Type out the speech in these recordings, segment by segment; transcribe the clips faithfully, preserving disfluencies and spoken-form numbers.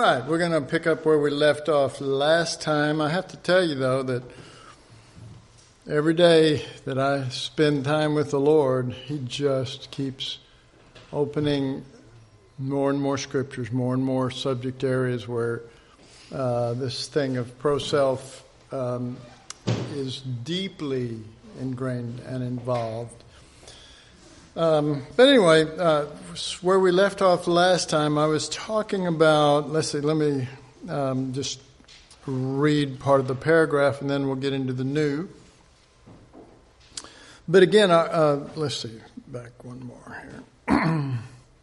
right, we're going to pick up where we left off last time. I have to tell you, though, that every day that I spend time with the Lord, He just keeps opening more and more scriptures, more and more subject areas where uh, this thing of pro-self um, is deeply ingrained and involved. Um, but anyway, uh, where we left off last time, I was talking about, let's see, let me um, just read part of the paragraph and then we'll get into the new. But again, uh, uh, let's see, back one more here.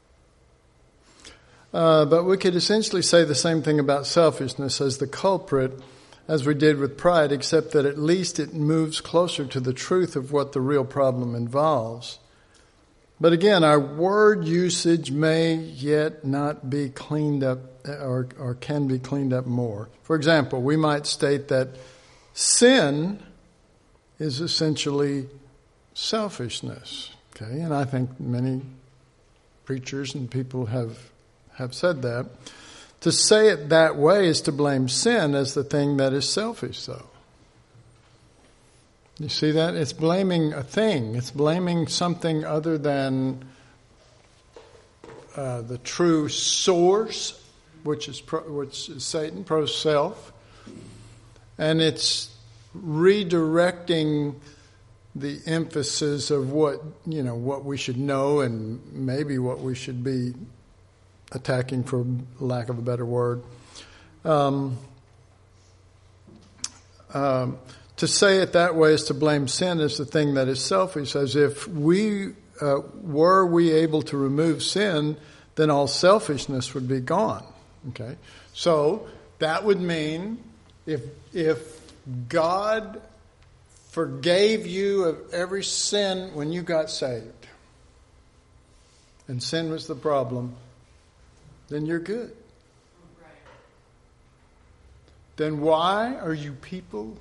uh, but we could essentially say the same thing about selfishness as the culprit as we did with pride, except that at least it moves closer to the truth of what the real problem involves. But again, our word usage may yet not be cleaned up or, or can be cleaned up more. For example, we might state that sin is essentially selfishness. Okay, and I think many preachers and people have have said that. To say it that way is to blame sin as the thing that is selfish, though. You see that? It's blaming a thing. It's blaming something other than uh, the true source, which is pro, which is Satan, pro-self. And it's redirecting the emphasis of what, you know, what we should know and maybe what we should be attacking, for lack of a better word. Um, um, To say it that way is to blame sin as the thing that is selfish, as if we uh, were we able to remove sin, then all selfishness would be gone. Okay, so that would mean if if God forgave you of every sin when you got saved, and sin was the problem, then you're good. Then why are you people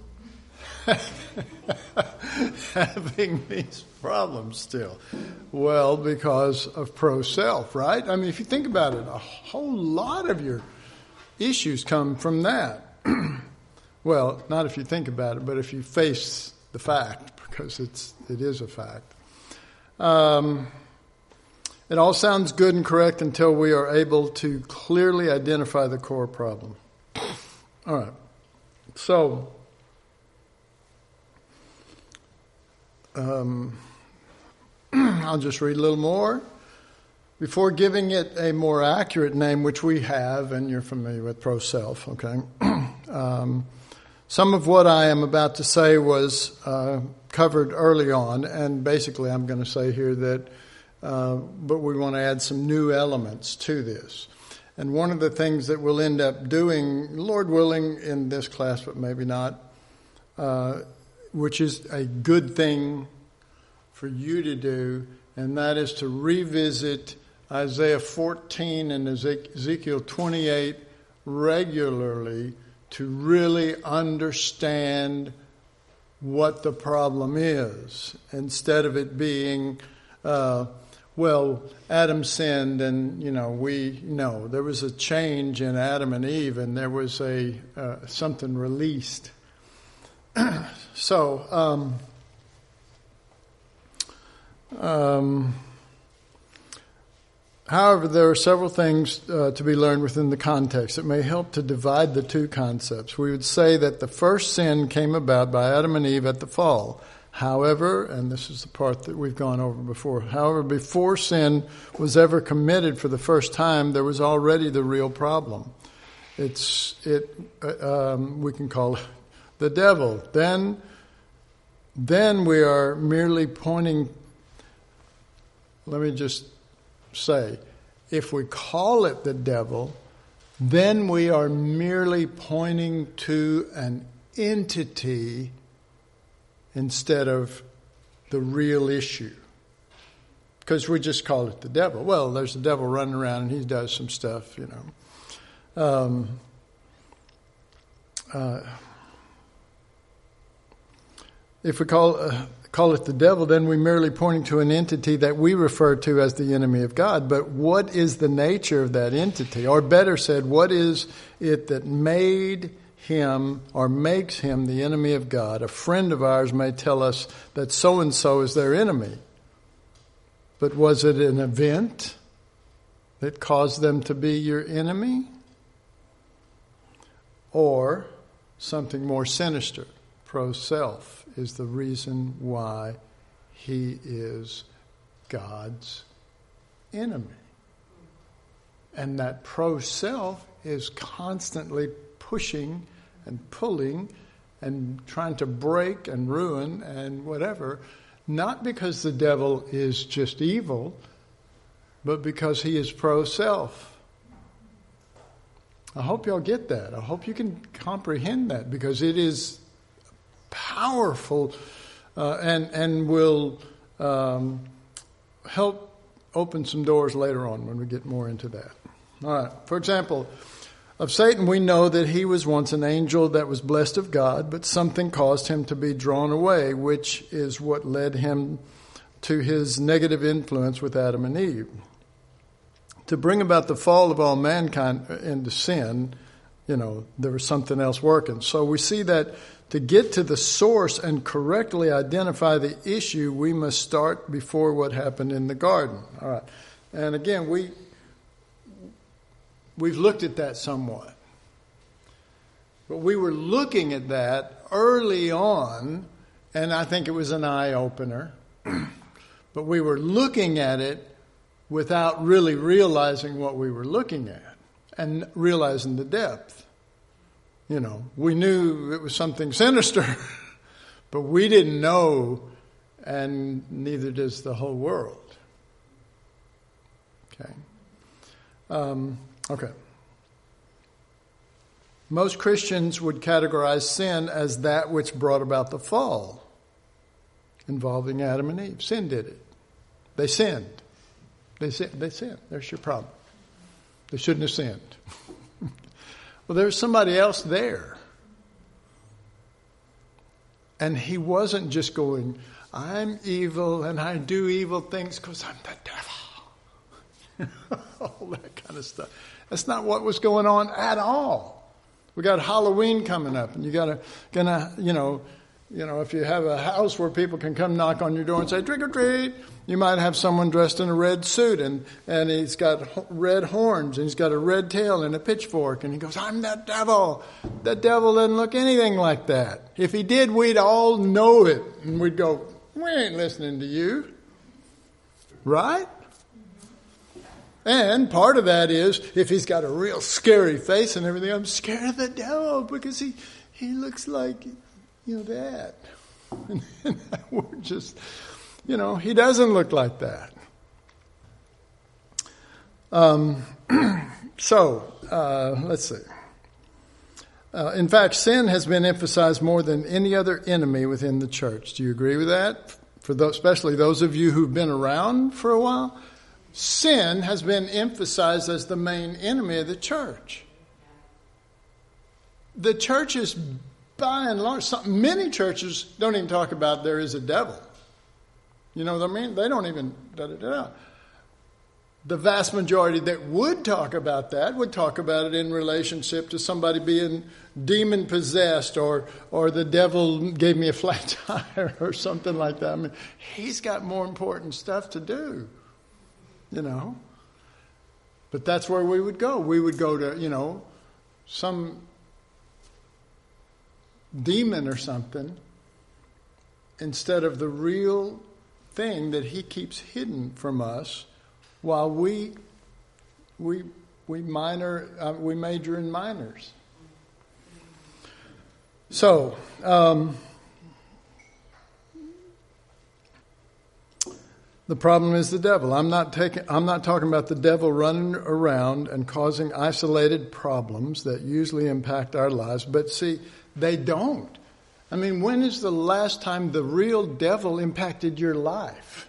having these problems still? Well, because of pro-self, right? I mean, if you think about it, a whole lot of your issues come from that. Well, not if you think about it, but if you face the fact, because it's it is a fact. Um, it all sounds good and correct until we are able to clearly identify the core problem. All right. So, Um, I'll just read a little more. Before giving it a more accurate name, which we have, and you're familiar with pro-self, okay? um, some of what I am about to say was uh, covered early on, and basically I'm going to say here that, uh, but we want to add some new elements to this. And one of the things that we'll end up doing, Lord willing, in this class, but maybe not, uh, which is a good thing for you to do, and that is to revisit Isaiah fourteen and Ezekiel twenty-eight regularly to really understand what the problem is, instead of it being, uh, well, Adam sinned and, you know, we know there was a change in Adam and Eve and there was a uh, something released. So, um, um, however, there are several things uh, to be learned within the context that may help to divide the two concepts. We would say that the first sin came about by Adam and Eve at the fall. However, and this is the part that we've gone over before, however, before sin was ever committed for the first time, there was already the real problem. It's, it, uh, um, we can call it the devil. Then, then we are merely pointing, let me just say, if we call it the devil, then we are merely pointing to an entity instead of the real issue. Because we just call it the devil. Well, there's the devil running around and he does some stuff, you know. Um, uh, if we call uh, call it the devil, then we're merely pointing to an entity that we refer to as the enemy of God. But what is the nature of that entity? Or better said, what is it that made him or makes him the enemy of God? A friend of ours may tell us that so-and-so is their enemy. But was it an event that caused them to be your enemy? Or something more sinister, pro-self, is the reason why he is God's enemy. And that pro-self is constantly pushing and pulling and trying to break and ruin and whatever, not because the devil is just evil, but because he is pro-self. I hope y'all get that. I hope you can comprehend that, because it is powerful uh, and and will um, help open some doors later on when we get more into that. All right. For example, of Satan we know that he was once an angel that was blessed of God, but something caused him to be drawn away, which is what led him to his negative influence with Adam and Eve. To bring about the fall of all mankind into sin, you know, there was something else working. So we see that to get to the source and correctly identify the issue, we must start before what happened in the garden. All right. And again, we, we've looked at that somewhat. But we were looking at that early on, and I think it was an eye-opener. But we were looking at it without really realizing what we were looking at and realizing the depth. You know, we knew it was something sinister, but we didn't know, and neither does the whole world. Okay. Um, okay. Most Christians would categorize sin as that which brought about the fall involving Adam and Eve. Sin did it. They sinned. They sinned. They sinned. There's your problem. They shouldn't have sinned. Well, there was somebody else there. And he wasn't just going, I'm evil and I do evil things because I'm the devil. All that kind of stuff. That's not what was going on at all. We got Halloween coming up, and you gotta, gonna, you know, you know, if you have a house where people can come knock on your door and say, trick or treat, you might have someone dressed in a red suit, and, and he's got red horns, and he's got a red tail and a pitchfork, and he goes, I'm that devil. The devil doesn't look anything like that. If he did, we'd all know it, and we'd go, we ain't listening to you. Right? And part of that is, if he's got a real scary face and everything, I'm scared of the devil because he, he looks like, you know, that. And we're just, you know, he doesn't look like that. Um, so, uh, let's see. Uh, in fact, sin has been emphasized more than any other enemy within the church. Do you agree with that? For those, especially those of you who've been around for a while, sin has been emphasized as the main enemy of the church. The church is, by and large, some, many churches don't even talk about there is a devil. You know what I mean? They don't even, da da da. The vast majority that would talk about that would talk about it in relationship to somebody being demon possessed, or or the devil gave me a flat tire or something like that. I mean, he's got more important stuff to do, you know. But that's where we would go. We would go to, you know, some demon or something instead of the real thing that he keeps hidden from us. While we we we minor uh, we major in minors. So um, the problem is the devil. I'm not taking. I'm not talking about the devil running around and causing isolated problems that usually impact our lives. But see, they don't. I mean, when is the last time the real devil impacted your life?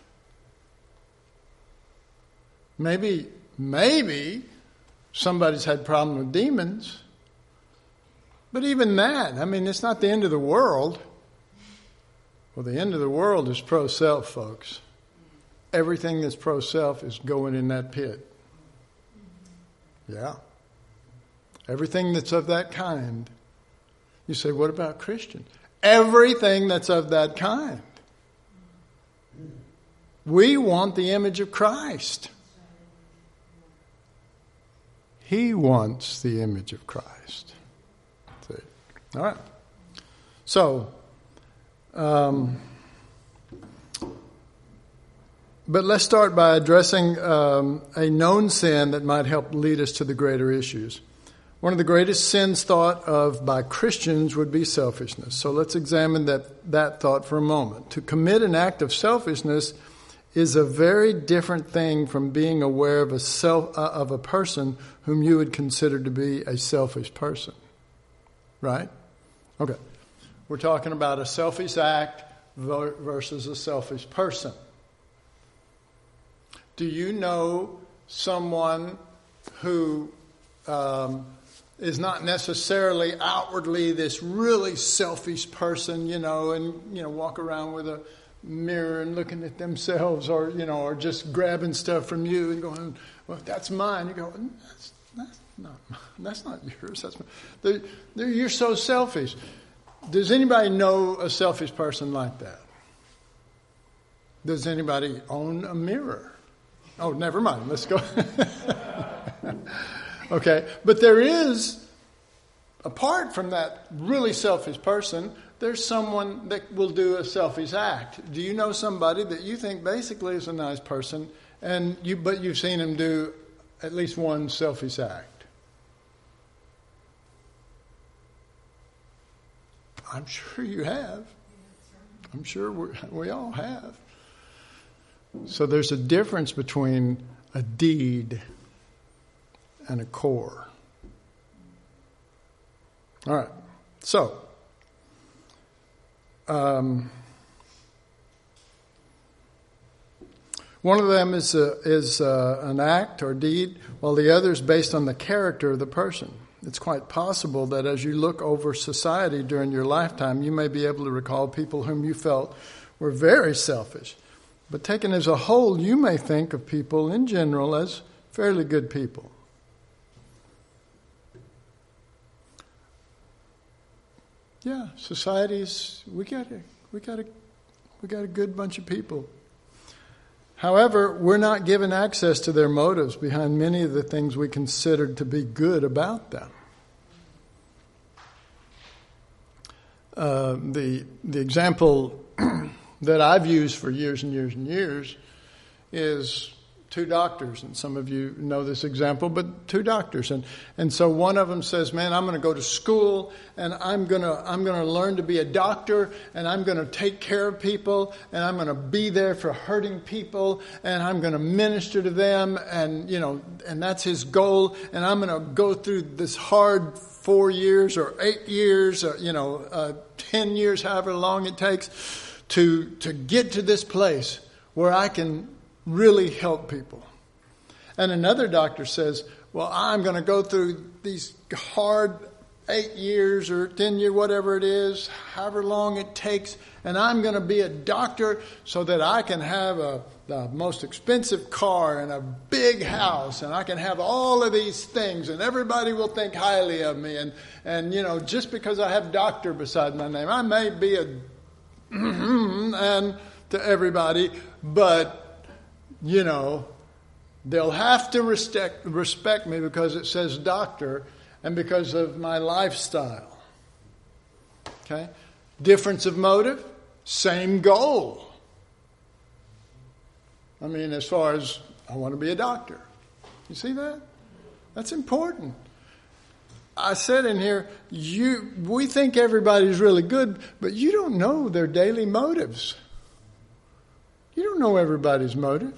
Maybe, maybe somebody's had a problem with demons. But even that, I mean, it's not the end of the world. Well, the end of the world is pro-self, folks. Everything that's pro-self is going in that pit. Yeah. Everything that's of that kind. You say, what about Christians? Everything that's of that kind. We want the image of Christ. He wants the image of Christ. See? All right. So, um, but let's start by addressing um, a known sin that might help lead us to the greater issues. One of the greatest sins thought of by Christians would be selfishness. So let's examine that, that thought for a moment. To commit an act of selfishness is a very different thing from being aware of a self uh, of a person whom you would consider to be a selfish person. Right? Okay. We're talking about a selfish act versus a selfish person. Do you know someone who um, is not necessarily outwardly this really selfish person, you know, and, you know, walk around with a mirror and looking at themselves, or, you know, or just grabbing stuff from you and going, well, that's mine. You go, that's, that's not mine. That's not yours. That's mine. They're, they're, you're so selfish. Does anybody know a selfish person like that? Does anybody own a mirror? Oh, never mind. Let's go. Okay. But there is, apart from that really selfish person, there's someone that will do a selfish act. Do you know somebody that you think basically is a nice person, and you but you've seen him do at least one selfish act? I'm sure you have. I'm sure we we all have. So there's a difference between a deed and a core. All right. So, um, one of them is a, is a, an act or deed, while the other is based on the character of the person. It's quite possible that as you look over society during your lifetime, you may be able to recall people whom you felt were very selfish. But taken as a whole, you may think of people in general as fairly good people. Yeah, societies, we got a, we got a, we got a good bunch of people. However, we're not given access to their motives behind many of the things we considered to be good about them. Uh, the the example that I've used for years and years and years is two doctors, and some of you know this example, but two doctors, and and so one of them says, "Man, I'm going to go to school, and I'm going to I'm going to learn to be a doctor, and I'm going to take care of people, and I'm going to be there for hurting people, and I'm going to minister to them, and you know, and that's his goal, and I'm going to go through this hard four years or eight years, or, you know, uh, ten years, however long it takes, to to get to this place where I can really help people." And another doctor says, "Well, I'm going to go through these hard eight years or ten years, whatever it is, however long it takes, and I'm going to be a doctor so that I can have a the most expensive car and a big house, and I can have all of these things, and everybody will think highly of me. And, and you know, just because I have doctor beside my name, I may be a and to everybody, but, you know, they'll have to respect, respect me because it says doctor and because of my lifestyle." Okay? Difference of motive, same goal. I mean, as far as I want to be a doctor. You see that? That's important. I said in here, you we think everybody's really good, but you don't know their daily motives. You don't know everybody's motive.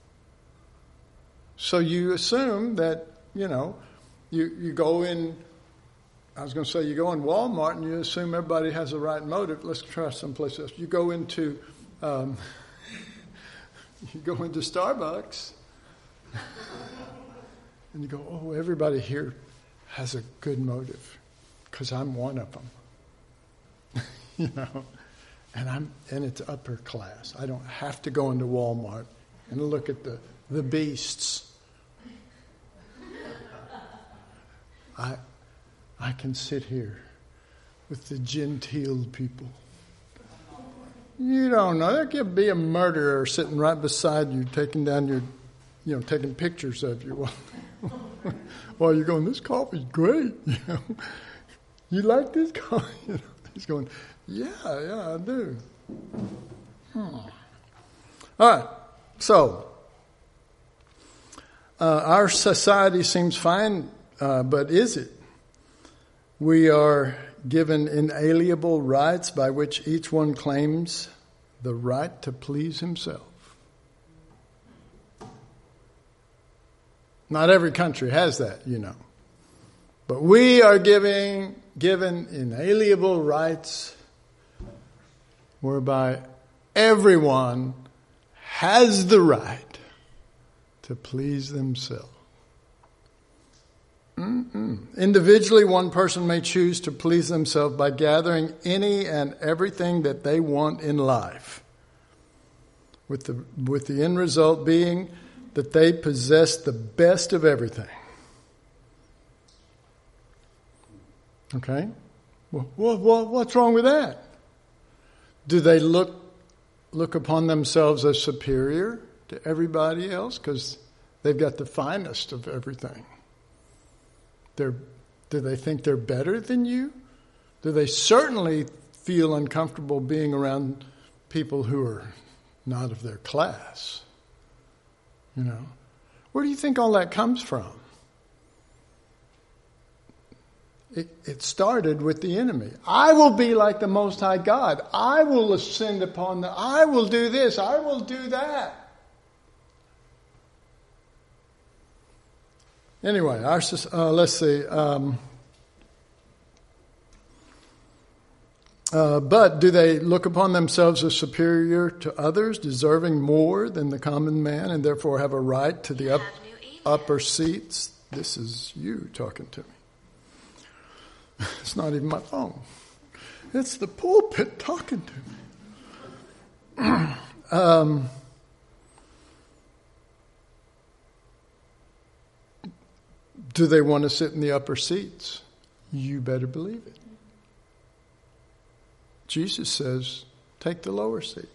So you assume that, you know, you, you go in, I was going to say you go in Walmart and you assume everybody has the right motive. Let's try someplace else. You go into... Um, You go into Starbucks and you go, "Oh, everybody here has a good motive because I'm one of them." You know, And I'm and it's upper class. I don't have to go into Walmart and look at the, the beasts. I I can sit here with the genteel people. You don't know. There could be a murderer sitting right beside you, taking down your, you know, taking pictures of you while, while you're going, this coffee's great. You know, you like this coffee? You know, he's going, yeah, yeah, I do. Hmm. All right. So, uh, our society seems fine, uh, but is it? We are given inalienable rights by which each one claims the right to please himself. Not every country has that, you know. But we are giving, given inalienable rights whereby everyone has the right to please themselves. Mm-mm. Individually, one person may choose to please themselves by gathering any and everything that they want in life, with the, with the end result being that they possess the best of everything. Okay? Well, what, what's wrong with that? Do they look look upon themselves as superior to everybody else because they've got the finest of everything? They're, do they think they're better than you? Do they certainly feel uncomfortable being around people who are not of their class? You know, where do you think all that comes from? It, it started with the enemy. I will be like the Most High God. I will ascend upon the, I will do this, I will do that. Anyway, our, uh, let's see. Um, uh, but do they look upon themselves as superior to others, deserving more than the common man, and therefore have a right to the up, upper seats? This is you talking to me. It's not even my phone. It's the pulpit talking to me. um, Do they want to sit in the upper seats? You better believe it. Jesus says, take the lower seat.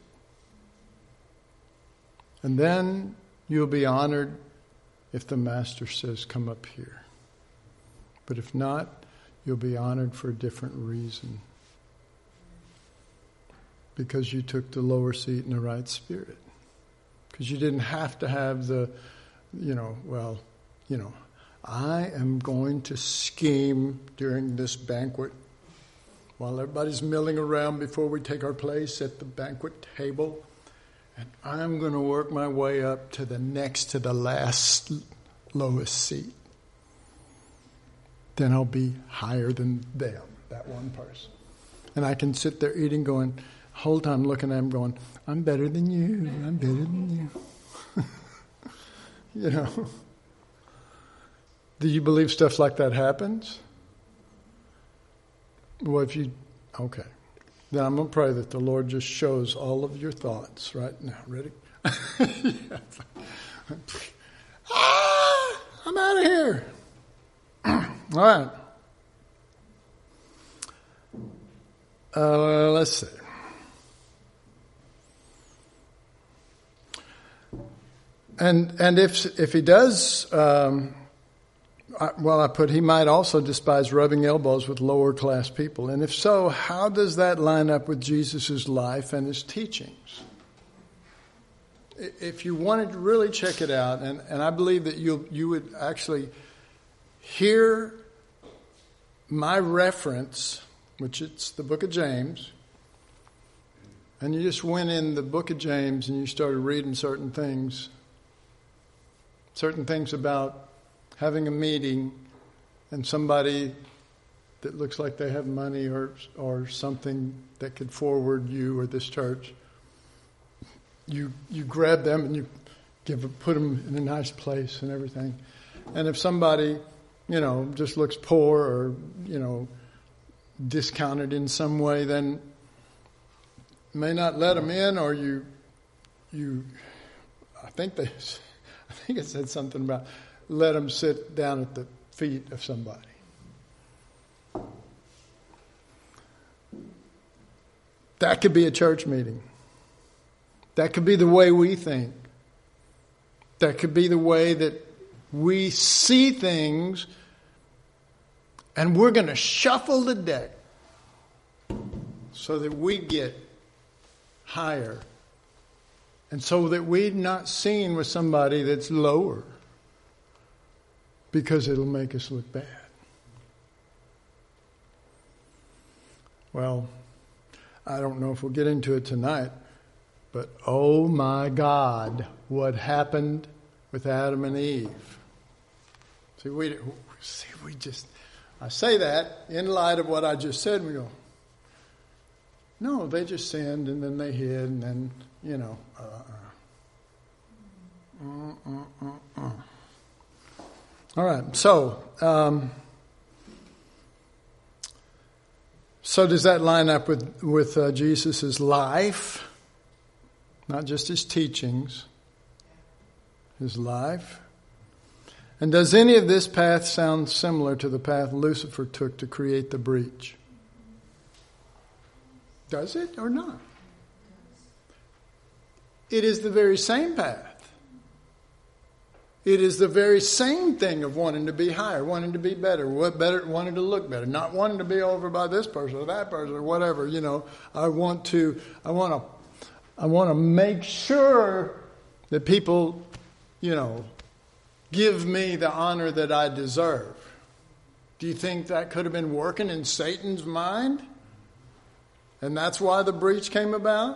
And then you'll be honored if the master says, come up here. But if not, you'll be honored for a different reason. Because you took the lower seat in the right spirit. Because you didn't have to have the, you know, well, you know, I am going to scheme during this banquet while everybody's milling around before we take our place at the banquet table. And I'm going to work my way up to the next to the last lowest seat. Then I'll be higher than them, that one person. And I can sit there eating going, whole time looking at them going, I'm better than you, I'm better than you. You know. Do you believe stuff like that happens? Well, if you, okay. Then I'm going to pray that the Lord just shows all of your thoughts right now. Ready? Yeah. Ah, I'm out of here. All right. Uh, let's see. And and if if he does... Um, I, well, I put, he might also despise rubbing elbows with lower class people. And if so, how does that line up with Jesus' life and his teachings? If you wanted to really check it out, and, and I believe that you you would actually hear my reference, which it's the book of James, and you just went in the book of James and you started reading certain things, certain things about having a meeting and somebody that looks like they have money or or something that could forward you or this church, you you grab them and you give put them in a nice place and everything. And if somebody, you know, just looks poor or, you know, discounted in some way, then may not let them in, or you, you, I think they, I think it said something about let them sit down at the feet of somebody. That could be a church meeting. That could be the way we think. That could be the way that we see things, and we're going to shuffle the deck so that we get higher, and so that we're not seen with somebody that's lower, because it'll make us look bad. Well, I don't know if we'll get into it tonight, but oh my God, what happened with Adam and Eve? See, we see we just I say that in light of what I just said, and we go, no, they just sinned, and then they hid, and then, you know, uh, uh, uh, uh, uh. All right, so um, so does that line up with with uh, Jesus' life? Not just his teachings, his life. And does any of this path sound similar to the path Lucifer took to create the breach? Does it or not? It is the very same path. It is the very same thing of wanting to be higher, wanting to be better, what better, wanting to look better, not wanting to be over by this person or that person or whatever. You know, I want to, I want to, I want to make sure that people, you know, give me the honor that I deserve. Do you think that could have been working in Satan's mind? And that's why the breach came about?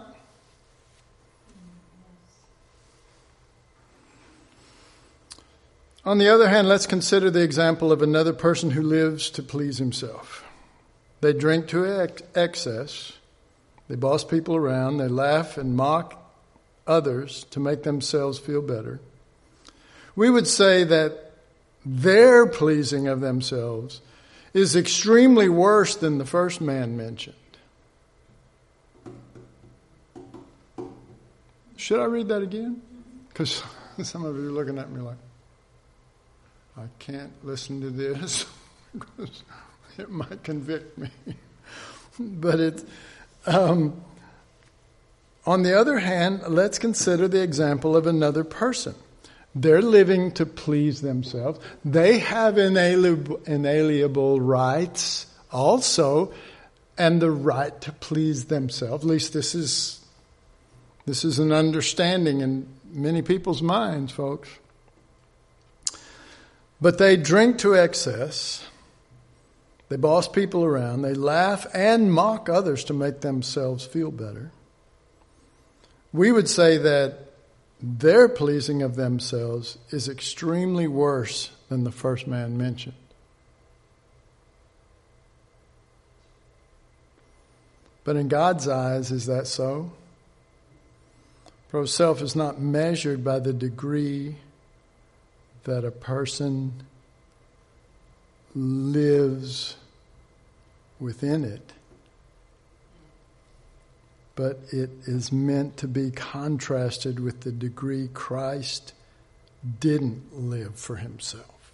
On the other hand, let's consider the example of another person who lives to please himself. They drink to ex- excess. They boss people around. They laugh and mock others to make themselves feel better. We would say that their pleasing of themselves is extremely worse than the first man mentioned. Should I read that again? Because some of you are looking at me like, I can't listen to this because it might convict me. But it's, um, on the other hand, let's consider the example of another person. They're living to please themselves. They have inalienable, inalienable rights also, and the right to please themselves. At least this is this is an understanding in many people's minds, folks. But they drink to excess. They boss people around. They laugh and mock others to make themselves feel better. We would say that their pleasing of themselves is extremely worse than the first man mentioned. But in God's eyes, is that so? Pro-self is not measured by the degree that a person lives within it, but it is meant to be contrasted with the degree Christ didn't live for himself.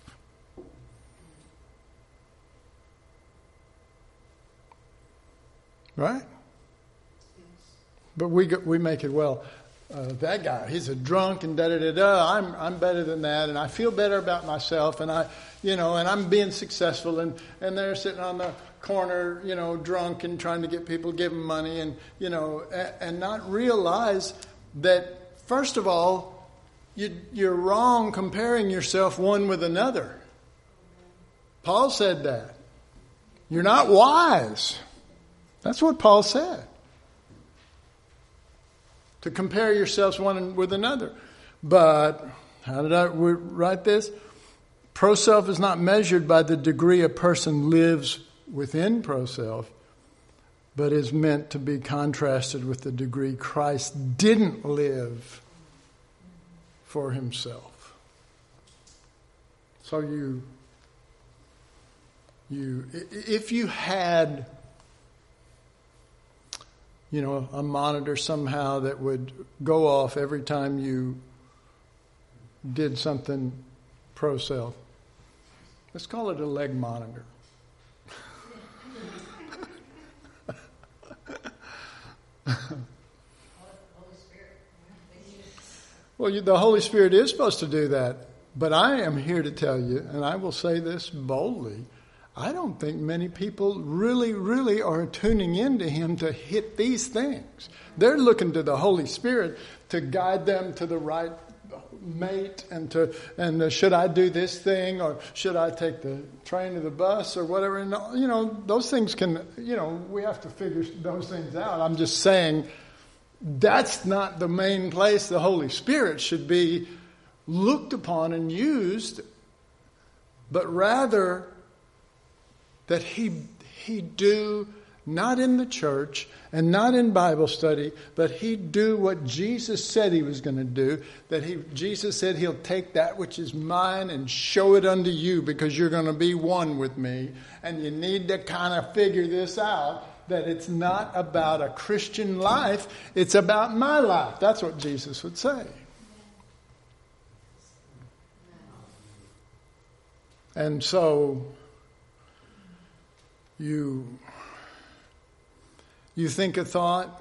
Right? But we we make it, well, uh, that guy, he's a drunk and da da da da. I'm I'm better than that, and I feel better about myself, and I, you know, and I'm being successful, and and they're sitting on the corner, you know, drunk and trying to get people to give them money, and you know, and, and not realize that first of all, you you're wrong comparing yourself one with another. Paul said that. You're not wise. That's what Paul said. To compare yourselves one with another. But, how did I write this? Pro-self is not measured by the degree a person lives within pro-self, but is meant to be contrasted with the degree Christ didn't live for himself. So you, you, if you had, you know, a monitor somehow that would go off every time you did something pro-self. Let's call it a leg monitor. Well, you, the Holy Spirit is supposed to do that. But I am here to tell you, and I will say this boldly, I don't think many people really, really are tuning into Him to hit these things. They're looking to the Holy Spirit to guide them to the right mate and to, and uh, should I do this thing or should I take the train or the bus or whatever. And, you know, those things can, you know, we have to figure those things out. I'm just saying that's not the main place the Holy Spirit should be looked upon and used, but rather that he he do not in the church and not in Bible study, but he do what Jesus said he was going to do. That he Jesus said he'll take that which is mine and show it unto you because you're going to be one with me. And you need to kind of figure this out, that it's not about a Christian life, it's about my life. That's what Jesus would say. And so you you think a thought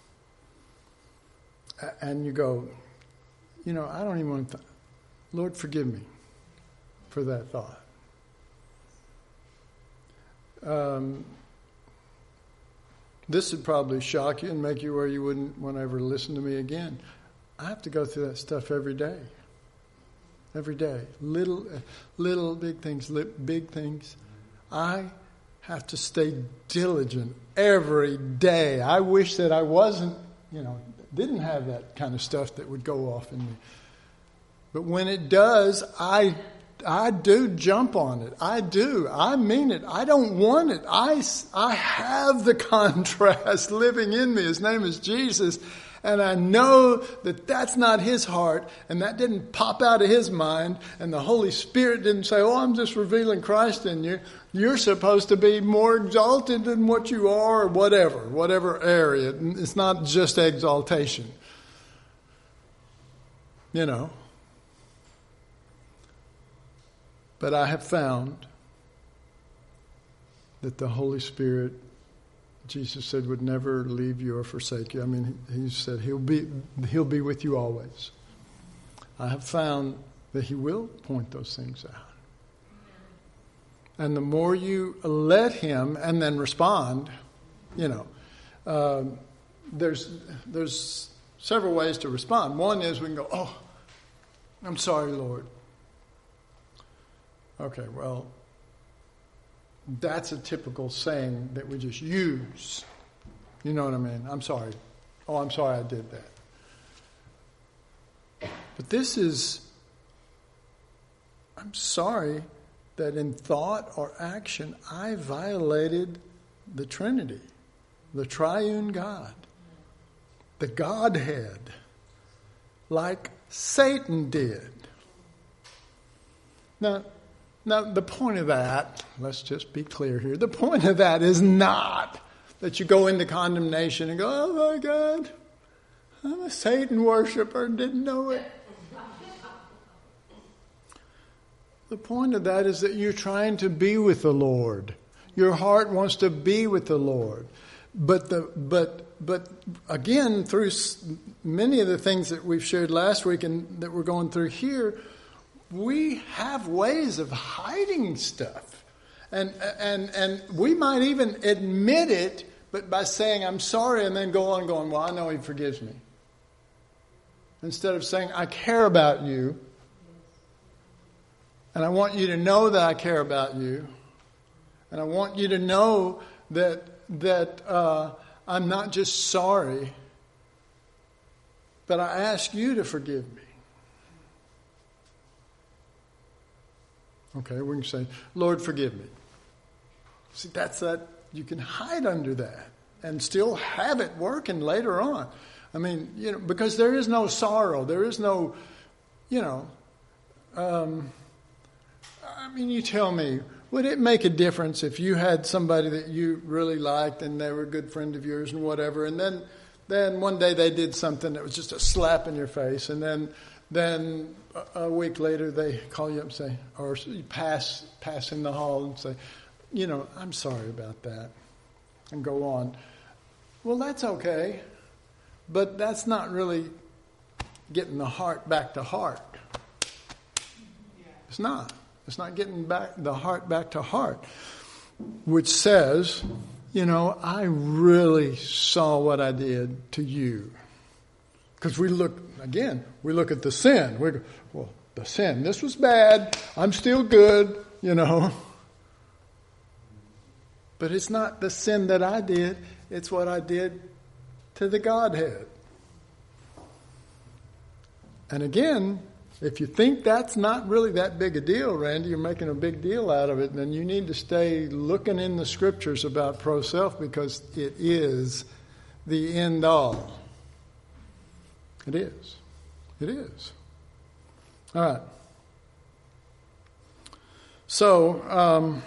and you go, you know, I don't even want to, th- Lord, forgive me for that thought. Um, this would probably shock you and make you where you wouldn't want to ever listen to me again. I have to go through that stuff every day. Every day. Little, little, big things, big things. I have to stay diligent every day. I wish that I wasn't, you know, didn't have that kind of stuff that would go off in me. But when it does, I I do jump on it. I do. I mean it. I don't want it. I, I have the contrast living in me. His name is Jesus. And I know that that's not his heart, and that didn't pop out of his mind, and the Holy Spirit didn't say, oh, I'm just revealing Christ in you. You're supposed to be more exalted than what you are, or whatever, whatever area. It's not just exaltation. You know. But I have found that the Holy Spirit, Jesus said, would never leave you or forsake you. I mean, he said he'll be he'll be with you always. I have found that he will point those things out. And the more you let him and then respond, you know, um, there's there's several ways to respond. One is we can go, oh, I'm sorry, Lord. Okay, well, that's a typical saying that we just use. You know what I mean? I'm sorry. Oh, I'm sorry I did that. But this is, I'm sorry that in thought or action I violated the Trinity, the triune God, the Godhead, like Satan did. Now, Now, the point of that, let's just be clear here, the point of that is not that you go into condemnation and go, oh my God, I'm a Satan worshiper and didn't know it. The point of that is that you're trying to be with the Lord. Your heart wants to be with the Lord. But the but but again, through many of the things that we've shared last week and that we're going through here, we have ways of hiding stuff. And and and we might even admit it, but by saying, I'm sorry, and then go on going, well, I know he forgives me. Instead of saying, I care about you, and I want you to know that I care about you, and I want you to know that that uh, I'm not just sorry, but I ask you to forgive me. Okay, we can say, Lord, forgive me. See, that's that, you can hide under that and still have it working later on. I mean, you know, because there is no sorrow. There is no, you know, um, I mean, you tell me, would it make a difference if you had somebody that you really liked and they were a good friend of yours and whatever, and then then one day they did something that was just a slap in your face, and then then a week later they call you up and say, or you pass pass in the hall and say, you know, I'm sorry about that, and go on. Well, that's okay, but that's not really getting the heart back to heart. It's not. It's not getting back the heart back to heart, which says, you know, I really saw what I did to you. Because we look, again, we look at the sin. We go, well, the sin, this was bad. I'm still good, you know. But it's not the sin that I did. It's what I did to the Godhead. And again, if you think that's not really that big a deal, Randy, you're making a big deal out of it, then you need to stay looking in the scriptures about pro-self, because it is the end all. It is. It is. All right. So, um,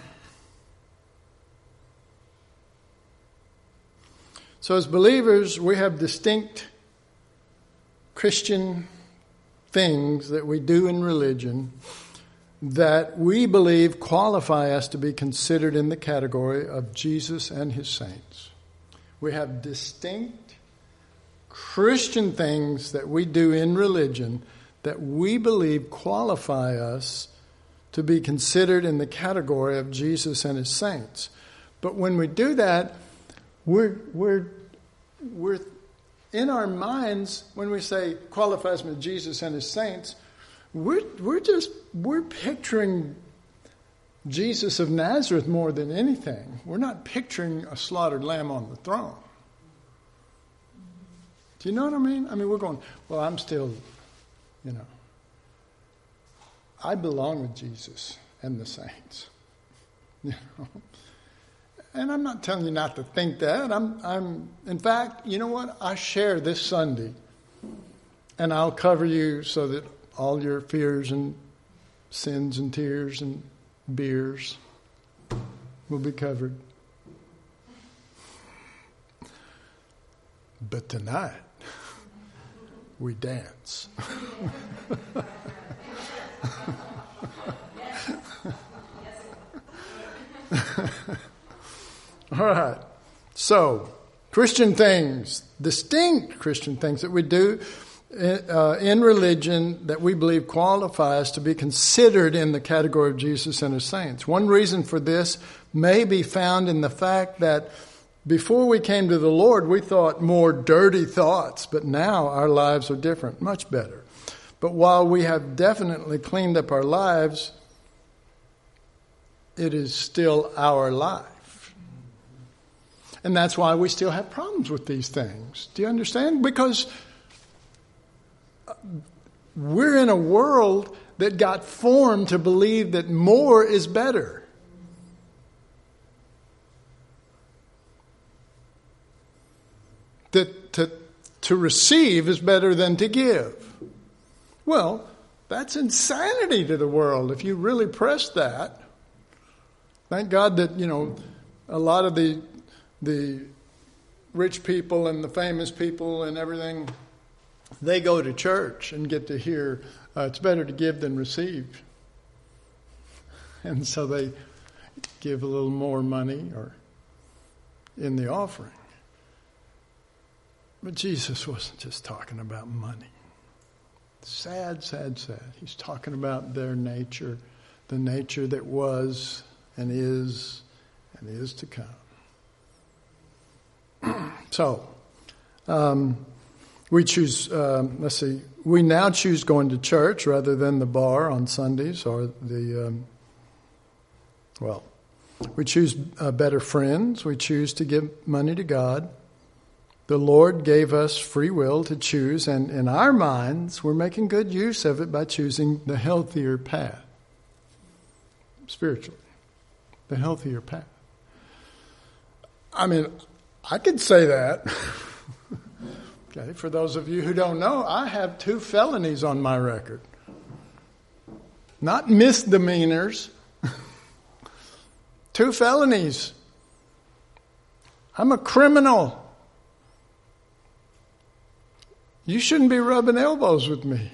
so as believers, we have distinct Christian things that we do in religion that we believe qualify us to be considered in the category of Jesus and his saints. We have distinct Christian things that we do in religion that we believe qualify us to be considered in the category of Jesus and his saints. But when we do that, we're we're we're in our minds, when we say qualifies me Jesus and his saints, we're we're just we're picturing Jesus of Nazareth more than anything. We're not picturing a slaughtered lamb on the throne. Do you know what I mean? I mean, we're going, well, I'm still, you know, I belong with Jesus and the saints. You know? And I'm not telling you not to think that. I'm, I'm, in fact, you know what? I share this Sunday, and I'll cover you so that all your fears and sins and tears and beers will be covered. But tonight, we dance. All right. So, Christian things, distinct Christian things that we do uh, in religion that we believe qualify us to be considered in the category of Jesus and his saints. One reason for this may be found in the fact that before we came to the Lord, we thought more dirty thoughts, but now our lives are different, much better. But while we have definitely cleaned up our lives, it is still our life. And that's why we still have problems with these things. Do you understand? Because we're in a world that got formed to believe that more is better. That to, to receive is better than to give. Well, that's insanity to the world if you really press that. Thank God that, you know, a lot of the the rich people and the famous people and everything, they go to church and get to hear uh, it's better to give than receive. And so they give a little more money or in the offering. But Jesus wasn't just talking about money. Sad, sad, sad. He's talking about their nature, the nature that was and is and is to come. So, um, we choose, um, let's see, we now choose going to church rather than the bar on Sundays or the, um, well, we choose uh, better friends. We choose to give money to God. The Lord gave us free will to choose, and in our minds, we're making good use of it by choosing the healthier path, spiritually, the healthier path. I mean, I could say that. Okay, for those of you who don't know, I have two felonies on my record. Not misdemeanors, two felonies. I'm a criminal. You shouldn't be rubbing elbows with me.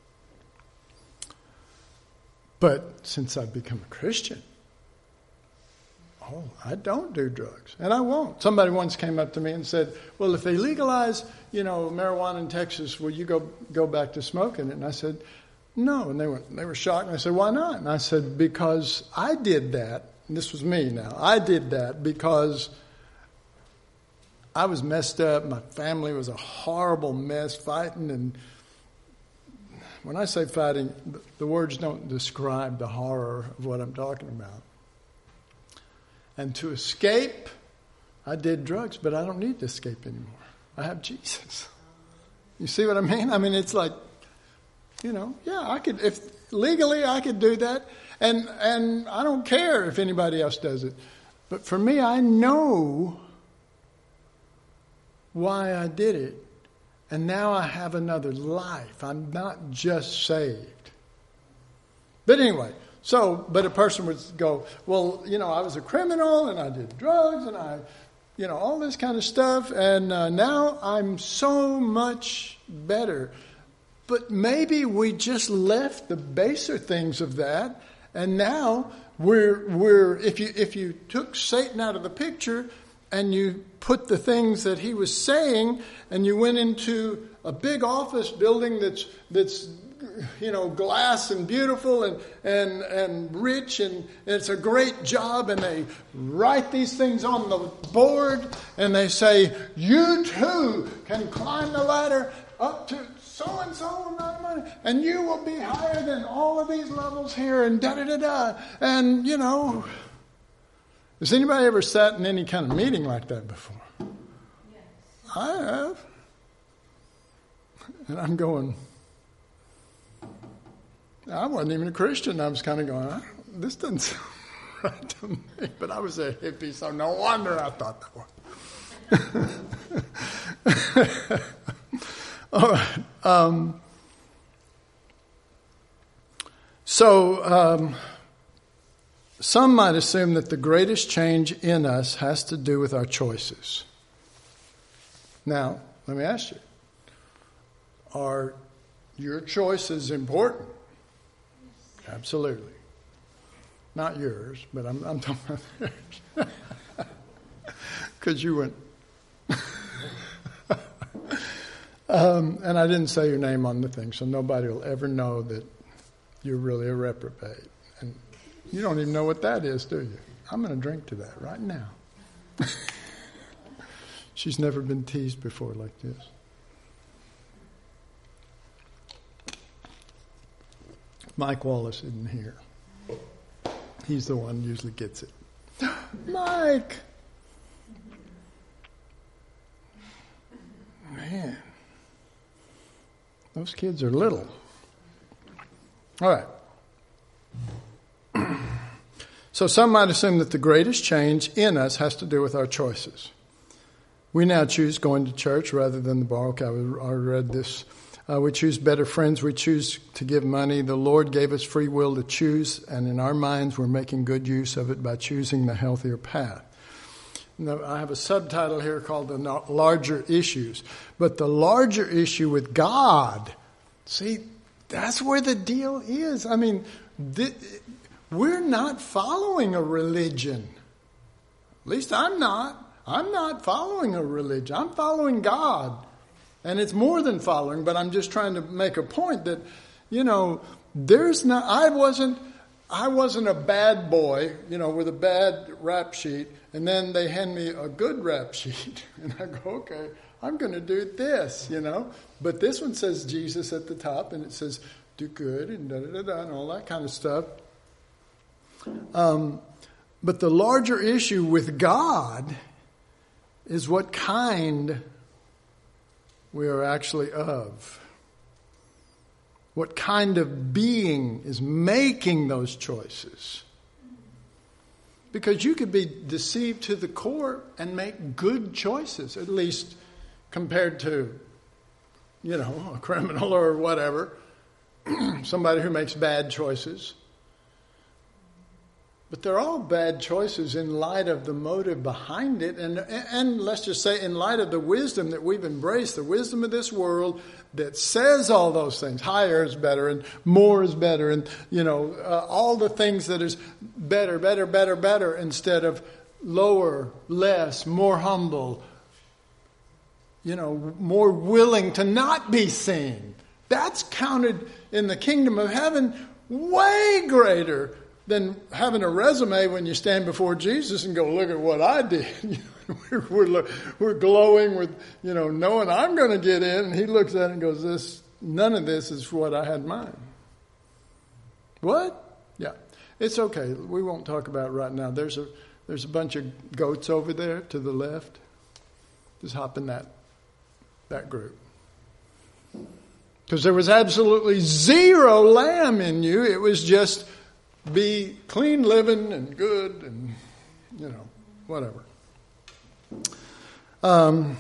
But since I've become a Christian, oh, I don't do drugs, and I won't. Somebody once came up to me and said, well, if they legalize, you know, marijuana in Texas, will you go go back to smoking it? And I said, no. And they were, they were shocked. And I said, why not? And I said, because I did that. And this was me now. I did that because I was messed up. My family was a horrible mess, fighting. And when I say fighting, the words don't describe the horror of what I'm talking about. And to escape, I did drugs, but I don't need to escape anymore. I have Jesus. You see what I mean? I mean, it's like, you know, yeah, I could, if legally I could do that. And, and I don't care if anybody else does it. But for me, I know why I did it. And now I have another life. I'm not just saved. But anyway, so, but a person would go, well, you know, I was a criminal and I did drugs and I, you know, all this kind of stuff. And uh, now I'm so much better. But maybe we just left the baser things of that. And now we're, we're, if you, if you took Satan out of the picture and you put the things that he was saying and you went into a big office building that's, that's, you know, glass and beautiful and, and, and rich and it's a great job and they write these things on the board and they say, you too can climb the ladder up to so-and-so amount of money and you will be higher than all of these levels here and da-da-da-da. And, you know, has anybody ever sat in any kind of meeting like that before? Yes. I have. And I'm going, I wasn't even a Christian. I was kind of going, this doesn't sound right to me. But I was a hippie, so no wonder I thought that one. All right. Um, so um, some might assume that the greatest change in us has to do with our choices. Now, let me ask you, are your choices important? Absolutely. Not yours, but I'm, I'm talking about yours. Because you went... Um, and I didn't say your name on the thing, so nobody will ever know that you're really a reprobate. And you don't even know what that is, do you? I'm going to drink to that right now. She's never been teased before like this. Mike Wallace isn't here. He's the one who usually gets it. Mike! Man. Those kids are little. All right. So some might assume that the greatest change in us has to do with our choices. We now choose going to church rather than the bar. Okay, I read this. Uh, we choose better friends. We choose to give money. The Lord gave us free will to choose, and in our minds we're making good use of it by choosing the healthier path. Now, I have a subtitle here called The Larger Issues. But the larger issue with God, see, that's where the deal is. I mean, th- we're not following a religion. At least I'm not. I'm not following a religion. I'm following God. And it's more than following, but I'm just trying to make a point that, you know, there's not, I wasn't, I wasn't a bad boy, you know, with a bad rap sheet, and then they hand me a good rap sheet, and I go, okay, I'm going to do this, you know. But this one says Jesus at the top, and it says do good and da-da-da-da and all that kind of stuff. Um, but the larger issue with God is what kind we are actually of. What kind of being is making those choices? Because you could be deceived to the core and make good choices, at least compared to, you know, a criminal or whatever, somebody who makes bad choices. But they're all bad choices in light of the motive behind it. And, and let's just say in light of the wisdom that we've embraced, the wisdom of this world that says all those things. Higher is better and more is better. And, you know, uh, all the things that is better, better, better, better instead of lower, less, more humble, you know, more willing to not be seen. That's counted in the kingdom of heaven way greater than having a resume when you stand before Jesus and go, look at what I did. we're, we're, we're glowing with, you know, knowing I'm going to get in. And he looks at it and goes, "This, none of this is what I had in mind." What? Yeah. It's okay. We won't talk about it right now. There's a, there's a bunch of goats over there to the left. Just hop in that, that group. Because there was absolutely zero lamb in you. It was just be clean living and good and, you know, whatever. Um,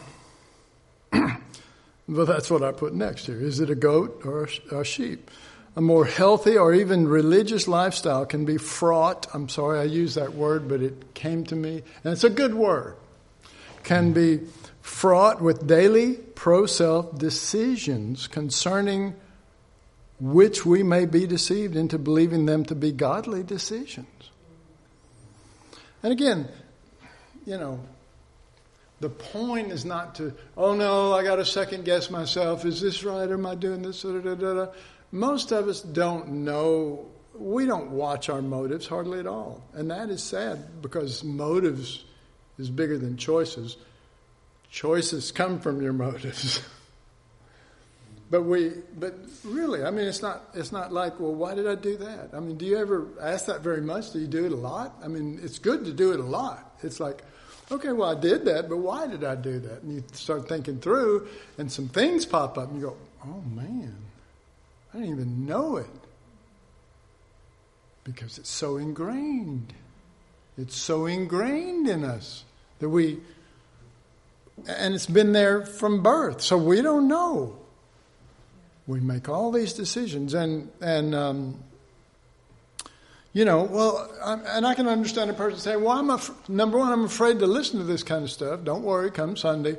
well, that's what I put next here. Is it a goat or a sheep? A more healthy or even religious lifestyle can be fraught. I'm sorry I used that word, but it came to me. And it's a good word. Can be fraught with daily pro-self decisions concerning which we may be deceived into believing them to be godly decisions. And again, you know, the point is not to, oh no, I got to second guess myself. Is this right? Or am I doing this? Da, da, da, da. Most of us don't know. We don't watch our motives hardly at all. And that is sad because motives is bigger than choices. Choices come from your motives. But we, but really, I mean, it's not, it's not like, well, why did I do that? I mean, do you ever ask that very much? Do you do it a lot? I mean, it's good to do it a lot. It's like, okay, well, I did that, but why did I do that? And you start thinking through, and some things pop up, and you go, oh man, I didn't even know it. Because it's so ingrained. It's so ingrained in us that we, and it's been there from birth, so we don't know. We make all these decisions, and and um, you know, well, I'm, and I can understand a person saying, "Well, I'm af- number one, I'm afraid to listen to this kind of stuff." Don't worry, come Sunday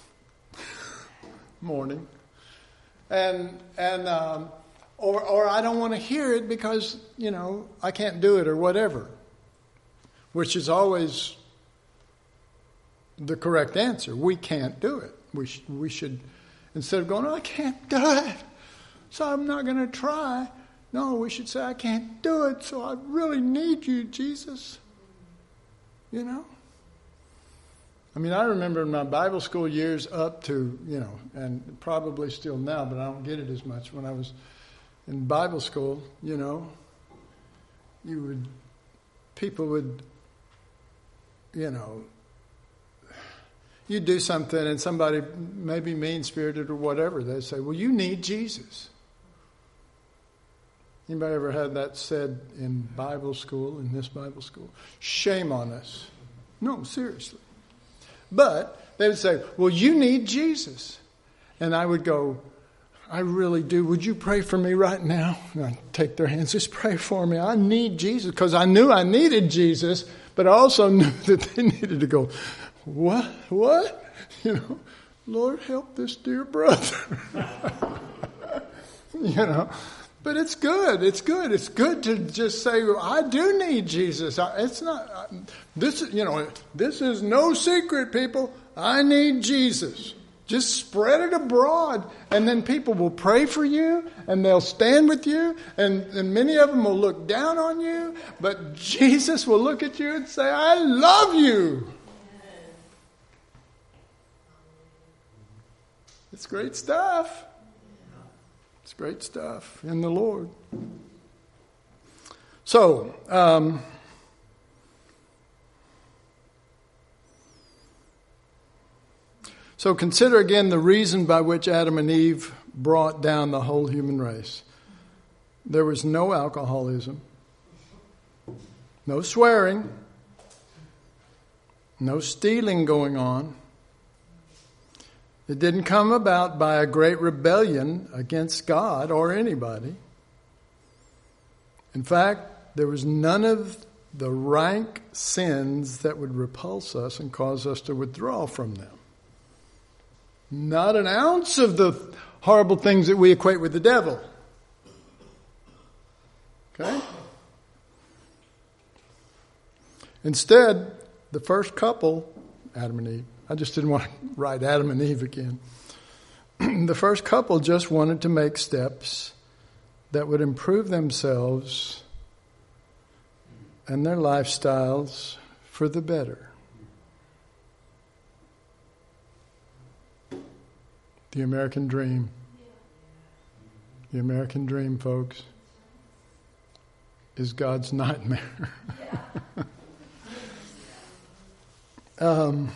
morning, and and um, or or I don't want to hear it because you know I can't do it or whatever, which is always the correct answer. We can't do it. We sh- we should instead of going, "Oh, I can't do it, so I'm not going to try." No, we should say, "I can't do it, so I really need you, Jesus." You know? I mean, I remember in my Bible school years up to, you know, and probably still now, but I don't get it as much. When I was in Bible school, you know, you would, people would, you know, you do something and somebody maybe mean-spirited or whatever, they'd say, "Well, you need Jesus." Anybody ever had that said in Bible school, in this Bible school? Shame on us. No, seriously. But they would say, "Well, you need Jesus." And I would go, "I really do. Would you pray for me right now?" And I'd take their hands, "Just pray for me. I need Jesus." Because I knew I needed Jesus, but I also knew that they needed to go, What? What? You know, "Lord, help this dear brother." You know, but it's good. It's good. It's good to just say, well, "I do need Jesus." It's not this. You know, this is no secret, people. I need Jesus. Just spread it abroad, and then people will pray for you, and they'll stand with you, and, and many of them will look down on you, but Jesus will look at you and say, "I love you." It's great stuff. It's great stuff in the Lord. So, um, so consider again the reason by which Adam and Eve brought down the whole human race. There was no alcoholism, no swearing, no stealing going on. It didn't come about by a great rebellion against God or anybody. In fact, there was none of the rank sins that would repulse us and cause us to withdraw from them. Not an ounce of the horrible things that we equate with the devil. Okay? Instead, the first couple, Adam and Eve, I just didn't want to write Adam and Eve again. The first couple just wanted to make steps that would improve themselves and their lifestyles for the better. The American dream. The American dream, folks, is God's nightmare. um,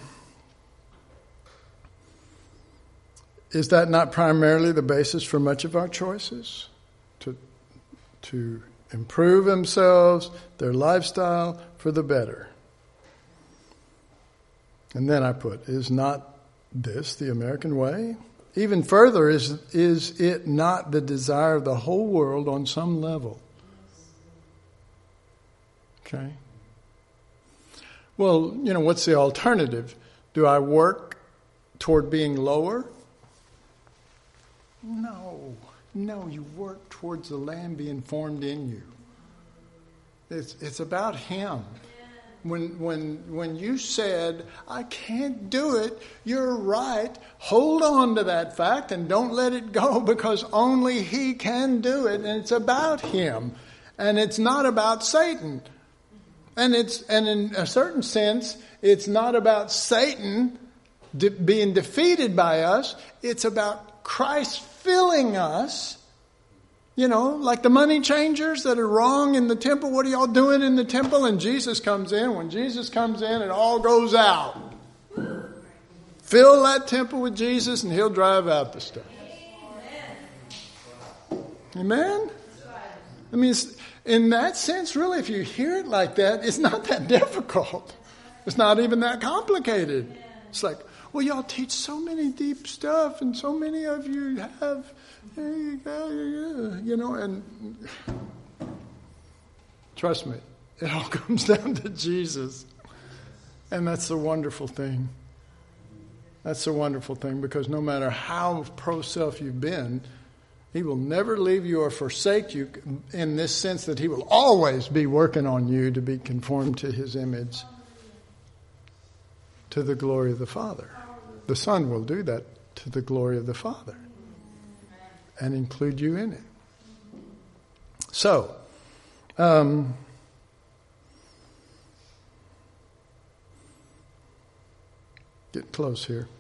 is that not primarily the basis for much of our choices? To, to improve themselves, their lifestyle for the better. And then I put, is not this the American way? Even further, is, is it not the desire of the whole world on some level? Okay. Well, you know, what's the alternative? Do I work toward being lower? No. No, you work towards the Lamb being formed in you. It's it's about Him. When when when you said, I can't do it, you're right. Hold on to that fact and don't let it go, because only He can do it, and it's about Him. And it's not about Satan. And it's and in a certain sense, it's not about Satan de- being defeated by us. It's about Christ filling us. You know, like the money changers that are wrong in the temple. What are y'all doing in the temple? And Jesus comes in. When Jesus comes in, it all goes out. Fill that temple with Jesus and He'll drive out the stuff. Amen? I mean, in that sense, really, if you hear it like that, it's not that difficult. It's not even that complicated. It's like, well, y'all teach so many deep stuff, and so many of you have, you know, and trust me, it all comes down to Jesus. And that's the wonderful thing. That's the wonderful thing, because no matter how pro-self you've been, He will never leave you or forsake you, in this sense that He will always be working on you to be conformed to His image, to the glory of the Father. The Son will do that to the glory of the Father and include you in it. So, um, get close here.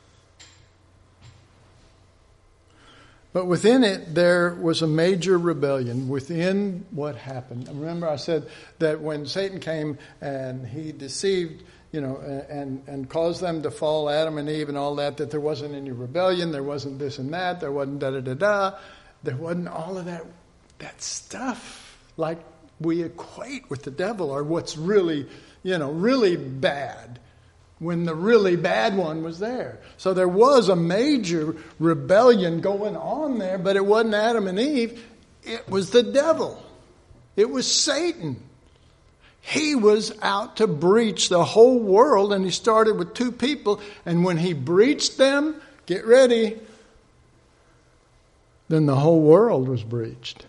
But within it, there was a major rebellion within what happened. Remember, I said that when Satan came and he deceived, you know, and, and caused them to fall, Adam and Eve and all that, that there wasn't any rebellion, there wasn't this and that, there wasn't da-da-da-da, there wasn't all of that, that stuff like we equate with the devil, or what's really, you know, really bad, when the really bad one was there. So there was a major rebellion going on there, but it wasn't Adam and Eve. It was the devil. It was Satan. He was out to breach the whole world, and he started with two people. And when he breached them, get ready, then the whole world was breached.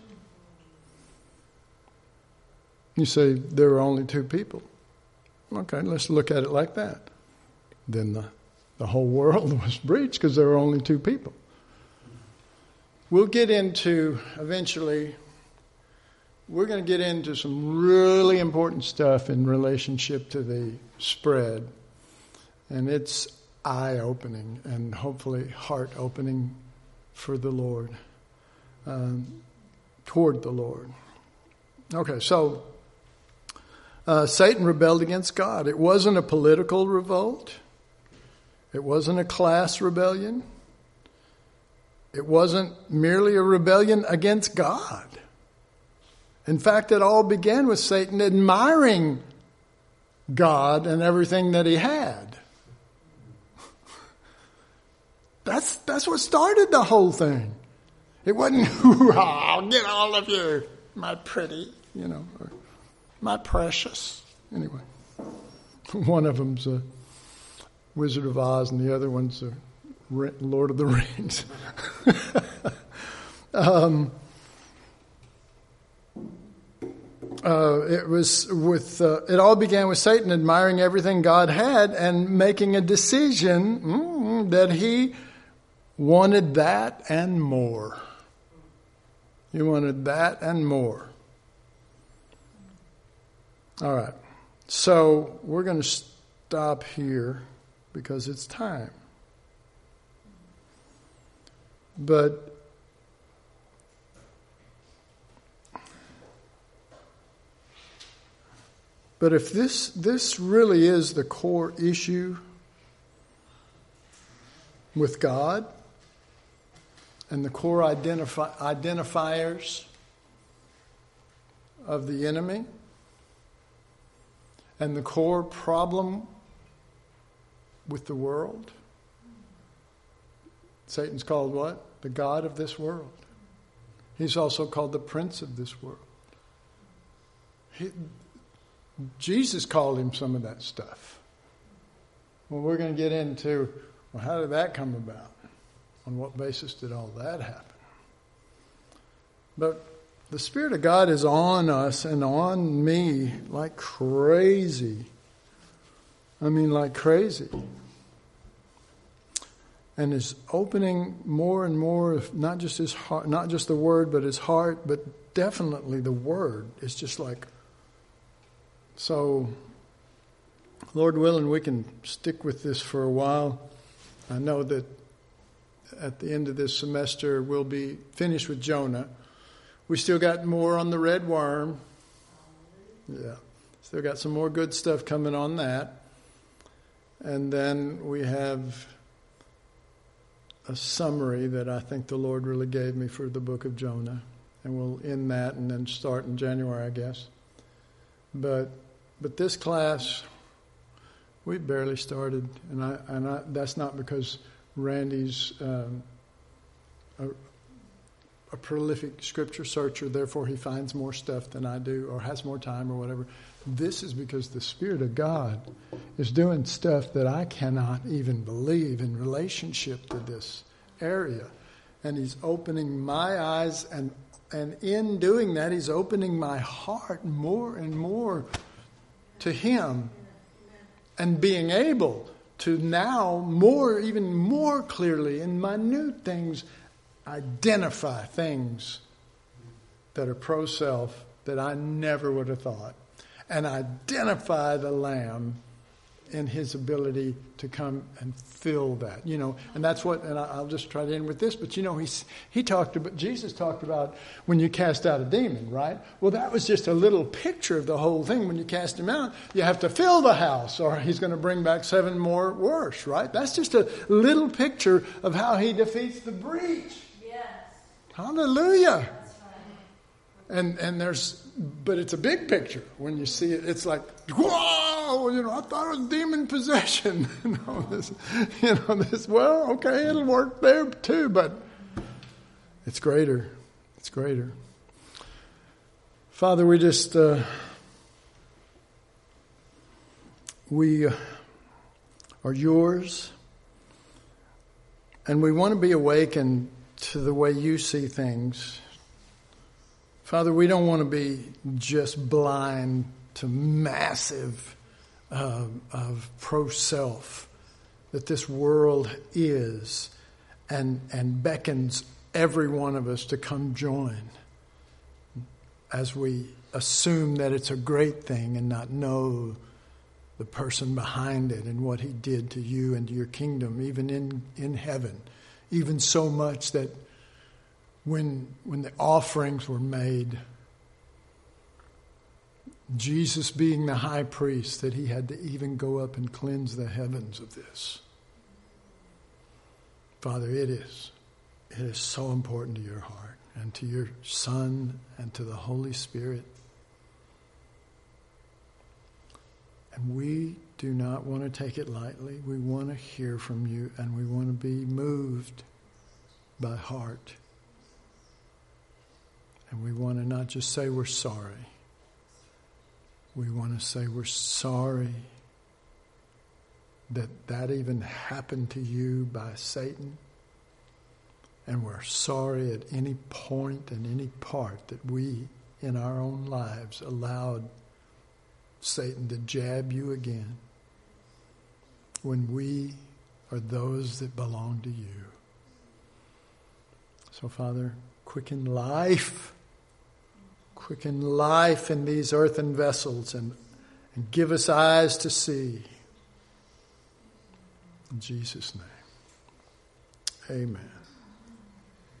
You say, there were only two people. Okay, let's look at it like that. Then the, the whole world was breached because there were only two people. We'll get into, eventually, we're going to get into some really important stuff in relationship to the spread. And it's eye-opening and hopefully heart-opening for the Lord, um, toward the Lord. Okay, so uh, Satan rebelled against God. It wasn't a political revolt. It wasn't a class rebellion. It wasn't merely a rebellion against God. In fact, it all began with Satan admiring God and everything that he had. That's that's what started the whole thing. It wasn't, I'll get all of you, my pretty, you know. Or, my precious. Anyway, one of them's a Wizard of Oz and the other one's a Lord of the Rings. um, uh, it was with. Uh, it all began with Satan admiring everything God had and making a decision mm, that he wanted that and more. He wanted that and more. All right. So we're going to stop here because it's time. But but if this this really is the core issue with God and the core identifi- identifiers of the enemy and the core problem with the world, Satan's called what? The God of this world. He's also called the prince of this world. He, Jesus called him some of that stuff. Well, we're going to get into, well, how did that come about? On what basis did all that happen? But the Spirit of God is on us and on me like crazy. I mean, like crazy. And is opening more and more of not just his heart, not just the word, but his heart, but definitely the word. It's just like, so, Lord willing, we can stick with this for a while. I know that at the end of this semester, we'll be finished with Jonah. We still got more on the red worm. Yeah, still got some more good stuff coming on that. And then we have a summary that I think the Lord really gave me for the book of Jonah. And we'll end that and then start in January, I guess. But but this class, we barely started. And I and I, that's not because Randy's um, a, a prolific scripture searcher, therefore he finds more stuff than I do or has more time or whatever. This is because the Spirit of God is doing stuff that I cannot even believe in relationship to this area. And he's opening my eyes, and and in doing that, he's opening my heart more and more to him and being able to now more, even more clearly in minute things, identify things that are pro-self that I never would have thought. And identify the Lamb in his ability to come and fill that, you know, and that's what, and I'll just try to end with this, but you know, he's, he talked about, Jesus talked about when you cast out a demon, right? Well, that was just a little picture of the whole thing. When you cast him out, you have to fill the house or he's going to bring back seven more worse, right? That's just a little picture of how he defeats the breach. Yes. Hallelujah. And and there's, but it's a big picture. When you see it, it's like, whoa, you know, I thought it was demon possession. you know, this, you know, this, well, okay, it'll work there too, but it's greater. It's greater. Father, we just, uh, we are yours, and we want to be awakened to the way you see things. Father, we don't want to be just blind to massive uh, of pro-self that this world is and, and beckons every one of us to come join as we assume that it's a great thing and not know the person behind it and what he did to you and to your kingdom, even in, in heaven, even so much that When when the offerings were made, Jesus being the high priest, that he had to even go up and cleanse the heavens of this. Father, it is. It is so important to your heart and to your Son and to the Holy Spirit. And we do not want to take it lightly. We want to hear from you, and we want to be moved by heart. And we want to not just say we're sorry, We want to say we're sorry that that even happened to you by Satan. And we're sorry at any point and any part that we, in our own lives, allowed Satan to jab you again when we are those that belong to you. So, Father, quicken life, quicken life in these earthen vessels and, and give us eyes to see. In Jesus' name, amen.